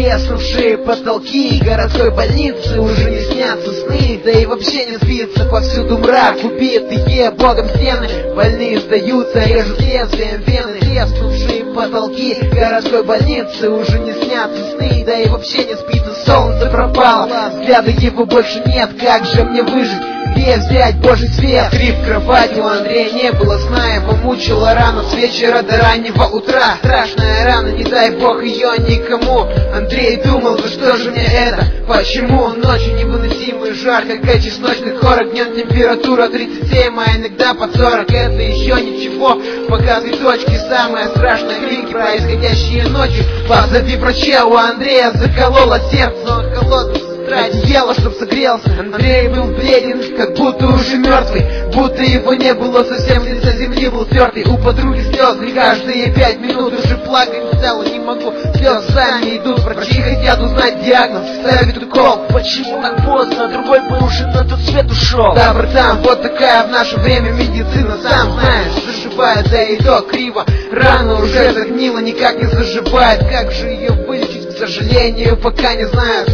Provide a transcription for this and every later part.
Треснувшие потолки городской больницы уже не снятся сны, да и вообще не спится. Повсюду мрак, убитые богом стены, больные сдаются, режут лезвием вены. Треснувшие потолки городской больницы уже не снятся сны, да и вообще не спится. Солнце пропало, взгляда его больше нет, как же мне выжить? Где взять Божий свет? Крип кровати у Андрея не было сна, его мучила рана с вечера до раннего утра. Страшная рана, не дай бог ее никому. Андрей думал, за что же мне это? Почему ночью невыносимый жар, как чесночный хорок? Днем температура 37, а иногда под 40. Это еще ничего, пока цветочки самые страшные крики, происходящие ночью. Позади врача у Андрея закололо сердце, он холодный. Одеяло, чтоб согрелся. Андрей был бледен, как будто уже мертвый, будто его не было совсем, лица земли был стертый. У подруги слезы, каждые 5 минут уже плакать стало не могу. Слезы сами идут, врачи хотят узнать диагноз, ставят укол. Почему так поздно? Другой бы уже на тот свет ушел. Да, братан, вот такая в наше время медицина, сам знаешь, зашибает, да и то криво. Рана уже загнила, никак не заживает. Как же ее вылечить, к сожалению, пока не знают.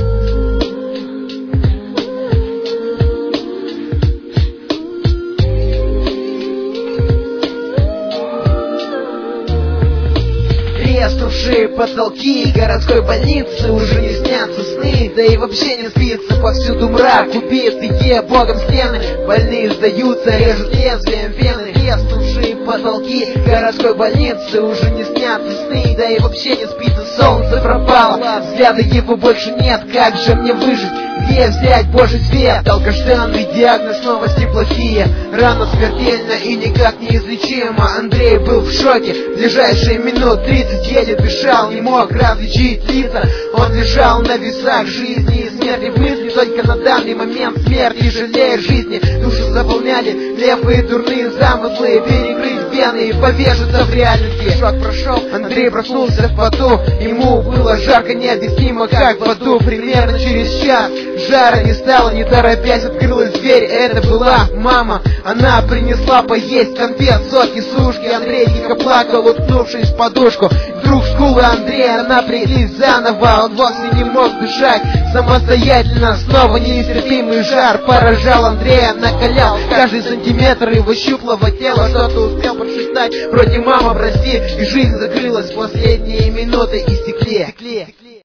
Треснувшие потолки городской больницы уже не снятся сны, да и вообще не спится. Повсюду мрак, убитые богом стены, больные сдаются, режут лезвием вены. Треснувшие потолки городской больницы уже не снятся сны, да и вообще не спится. Солнце пропало, взгляда его больше нет, как же мне выжить? Где взять Божий свет? Долгожданный диагноз, новости плохие, рана смертельна и никак не излечима. Андрей был в шоке, ближайшие минут 30 еле дышал, не мог различить лица. Он лежал на весах жизни и смерти, в мысли только на данный момент смерти, жалея жизни. Душу заполняли левые дурные замыслы, перекрыть вены и повешаться в реальности. Шок прошел, Андрей проснулся в поту, ему было жарко необъяснимо, как в аду. Примерно через час жара не стало, не торопясь открылась дверь. Это была мама, она принесла поесть конфет, соки, сушки. Андрей тихо плакал, уткнувшись в подушку. Вдруг скулы Андрея напряглись заново, он вовсе не мог дышать самостоятельно. Снова нестерпимый жар поражал Андрея, накалял каждый сантиметр его щуплого тела. Что-то успел прошептать вроде «мама, прости», и жизнь закрылась, последние минуты истекли.